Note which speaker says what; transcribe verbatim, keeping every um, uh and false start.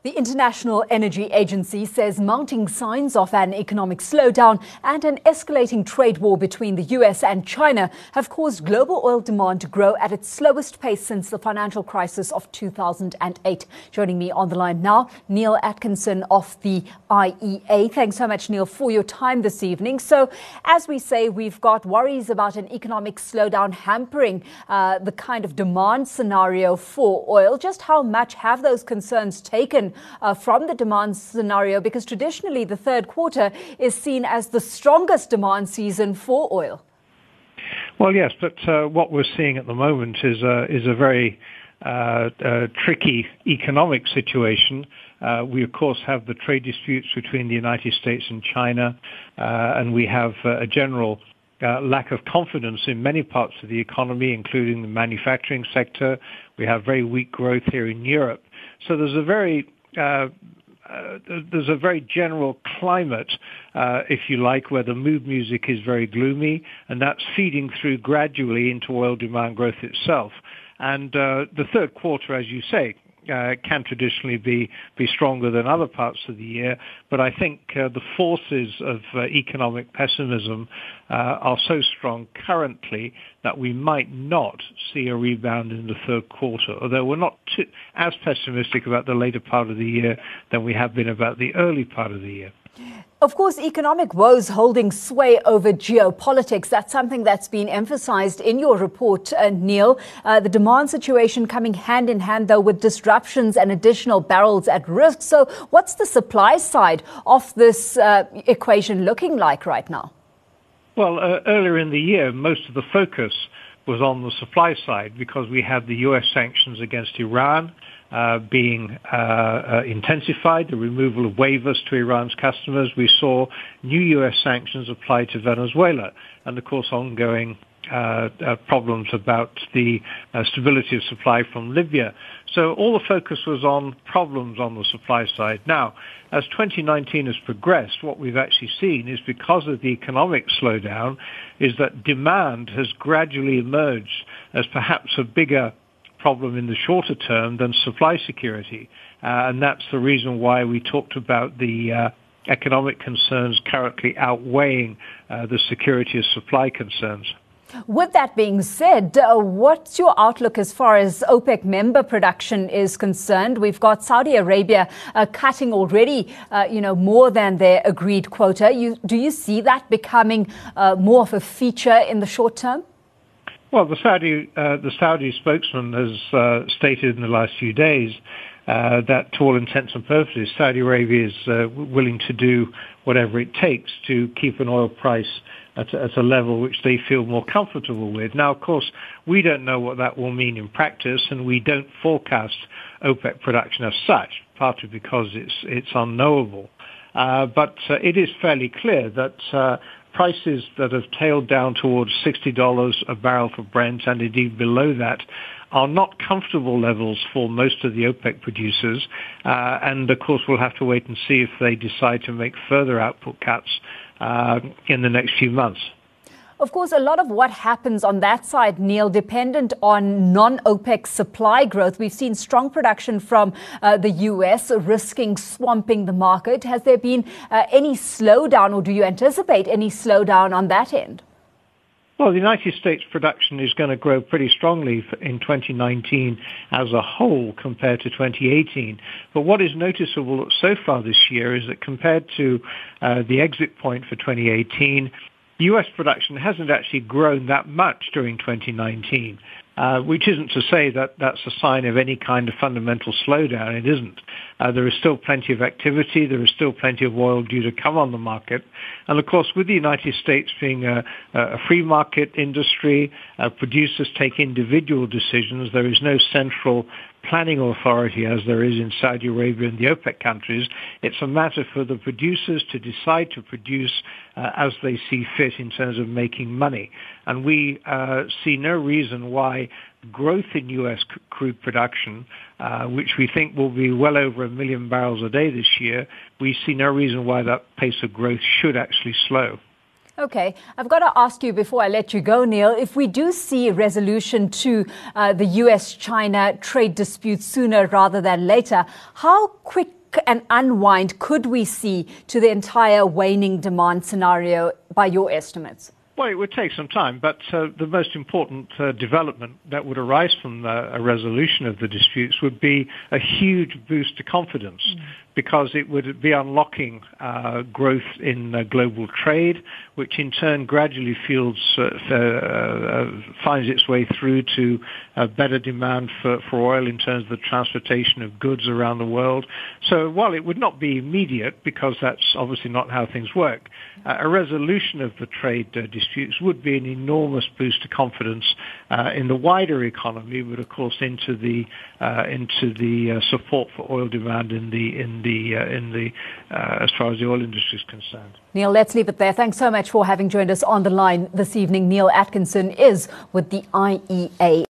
Speaker 1: The International Energy Agency says mounting signs of an economic slowdown and an escalating trade war between the U S and China have caused global oil demand to grow at its slowest pace since the financial crisis of two thousand eight. Joining me on the line now, Neil Atkinson of the I E A. Thanks so much, Neil, for your time this evening. So, as we say, we've got worries about an economic slowdown hampering uh, the kind of demand scenario for oil. Just how much have those concerns taken Uh, from the demand scenario, because traditionally the third quarter is seen as the strongest demand season for oil?
Speaker 2: Well, yes, but uh, what we're seeing at the moment is a, is a very uh, uh, tricky economic situation. Uh, we, of course, have the trade disputes between the United States and China, uh, and we have uh, a general Uh, lack of confidence in many parts of the economy, including the manufacturing sector. We have very weak growth here in Europe. So there's a very uh, uh, there's a very general climate, uh, if you like, where the mood music is very gloomy, and that's feeding through gradually into oil demand growth itself. And uh, the third quarter, as you say, Uh, can traditionally be, be stronger than other parts of the year. But I think uh, the forces of uh, economic pessimism uh, are so strong currently that we might not see a rebound in the third quarter, although we're not too, as pessimistic about the later part of the year than we have been about the early part of the year.
Speaker 1: Of course, economic woes holding sway over geopolitics. That's something that's been emphasized in your report, uh, Neil. Uh, the demand situation coming hand in hand, though, with disruptions and additional barrels at risk. So what's the supply side of this uh, equation looking like right now?
Speaker 2: Well, uh, earlier in the year, most of the focus was on the supply side because we had the U S sanctions against Iran Uh, being uh, uh, intensified, the removal of waivers to Iran's customers. We saw new U S sanctions applied to Venezuela, and of course ongoing uh, uh, problems about the uh, stability of supply from Libya. So all the focus was on problems on the supply side. Now, as twenty nineteen has progressed, what we've actually seen is, because of the economic slowdown, is that demand has gradually emerged as perhaps a bigger problem in the shorter term than supply security. Uh, and that's the reason why we talked about the uh, economic concerns currently outweighing uh, the security of supply concerns.
Speaker 1: With that being said, uh, what's your outlook as far as OPEC member production is concerned? We've got Saudi Arabia uh, cutting already, uh, you know, more than their agreed quota. You, do you see that becoming uh, more of a feature in the short term?
Speaker 2: Well, the Saudi uh, the Saudi spokesman has uh, stated in the last few days uh, that, to all intents and purposes, Saudi Arabia is uh, willing to do whatever it takes to keep an oil price at, at a level which they feel more comfortable with. Now, of course, we don't know what that will mean in practice, and we don't forecast OPEC production as such, partly because it's it's unknowable. Uh, but uh, it is fairly clear that uh, prices that have tailed down towards sixty dollars a barrel for Brent, and indeed below that, are not comfortable levels for most of the OPEC producers. Uh, and of course, we'll have to wait and see if they decide to make further output cuts uh, in the next few months.
Speaker 1: Of course, a lot of what happens on that side, Neil, dependent on non-OPEC supply growth. We've seen strong production from uh, the U S risking swamping the market. Has there been uh, any slowdown, or do you anticipate any slowdown on that end?
Speaker 2: Well, the United States production is going to grow pretty strongly in twenty nineteen as a whole compared to twenty eighteen. But what is noticeable so far this year is that compared to uh, the exit point for twenty eighteen, U S production hasn't actually grown that much during twenty nineteen, uh, which isn't to say that that's a sign of any kind of fundamental slowdown. It isn't. Uh, there is still plenty of activity. There is still plenty of oil due to come on the market. And of course, with the United States being a, a free market industry, uh, producers take individual decisions. There is no central planning authority as there is in Saudi Arabia and the OPEC countries. It's a matter for the producers to decide to produce uh, as they see fit in terms of making money. And we uh, see no reason why growth in U S crude production, uh, which we think will be well over a million barrels a day this year, we see no reason why that pace of growth should actually slow.
Speaker 1: Okay, I've got to ask you before I let you go, Neil, if we do see a resolution to uh, the U S China trade dispute sooner rather than later, how quick an unwind could we see to the entire waning demand scenario by your estimates?
Speaker 2: Well, it would take some time, but uh, the most important uh, development that would arise from uh, a resolution of the disputes would be a huge boost to confidence, mm. because it would be unlocking uh, growth in uh, global trade, which in turn gradually fuels, uh, uh, finds its way through to uh, better demand for, for oil in terms of the transportation of goods around the world. So while it would not be immediate, because that's obviously not how things work, uh, a resolution of the trade uh, disputes would be an enormous boost to confidence uh, in the wider economy, but of course into the uh, into the uh, support for oil demand in the in the uh, in the uh, as far as the oil industry is concerned.
Speaker 1: Neil, let's leave it there. Thanks so much for having joined us on the line this evening. Neil Atkinson is with the I E A.